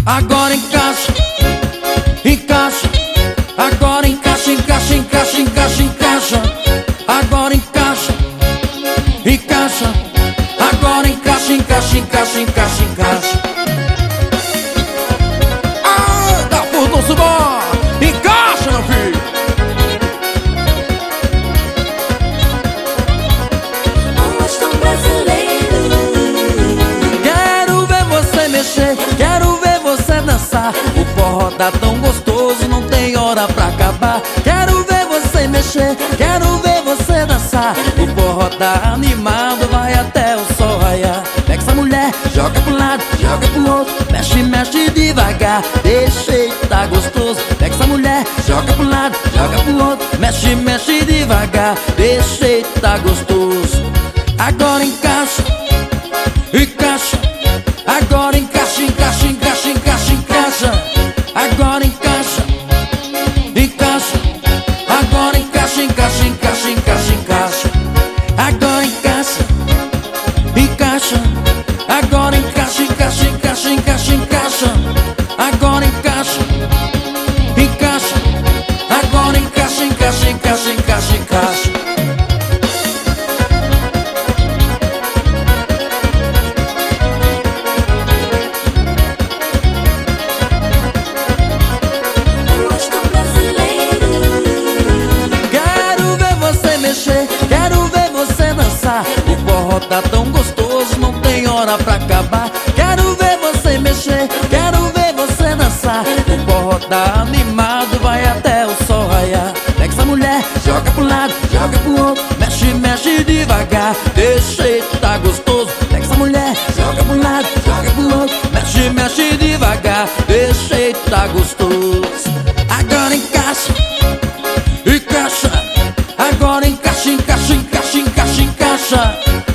Agora encaixa, encaixa. Agora encaixa, encaixa, encaixa, encaixa, encaixa. Agora encaixa, encaixa. Agora encaixa, encaixa, encaixa, encaixa, encaixa. Ah, dá furdunço bom. Encaixa, meu filho. Gosto brasileiro. Quero ver você mexer, quero ver você dançar. O forró tá tão gostoso, não tem hora pra acabar. Quero ver você mexer, quero ver você dançar. O forró tá animado, vai até o sol raiar. Pega essa mulher, joga pro lado, joga pro outro. Mexe, mexe devagar, deixa ele tá gostoso. Pega essa mulher, joga pro lado, joga pro outro. Mexe, mexe devagar, deixa ele tá gostoso. Agora encaixa, encaixa. Agora encaixa, encaixa, encaixa, encaixa, encaixa. Agora encaixa, encaixa. Agora encaixa, encaixa, encaixa, encaixa, encaixa. Agora encaixa, encaixa. Agora encaixa, encaixa, encaixa, encaixa, encaixa. Agora encaixa, encaixa. Agora encaixa, encaixa, encaixa, encaixa, encaixa. Gosto brasileiro. Quero ver você mexer, quero ver você dançar. O forró tá tão gostoso, não tem hora pra acabar. Quero ver você mexer, quero ver você dançar. O forró tá animado, vai até o sol raiar. Pega essa mulher, joga pro lado, joga pro outro. Mexe, mexe devagar, deixa ele tá gostoso. Pega essa mulher, joga pro lado, joga pro outro. Mexe, mexe devagar, deixa ele tá gostoso. Agora encaixa, encaixa. Agora encaixa, encaixa, encaixa, encaixa, encaixa.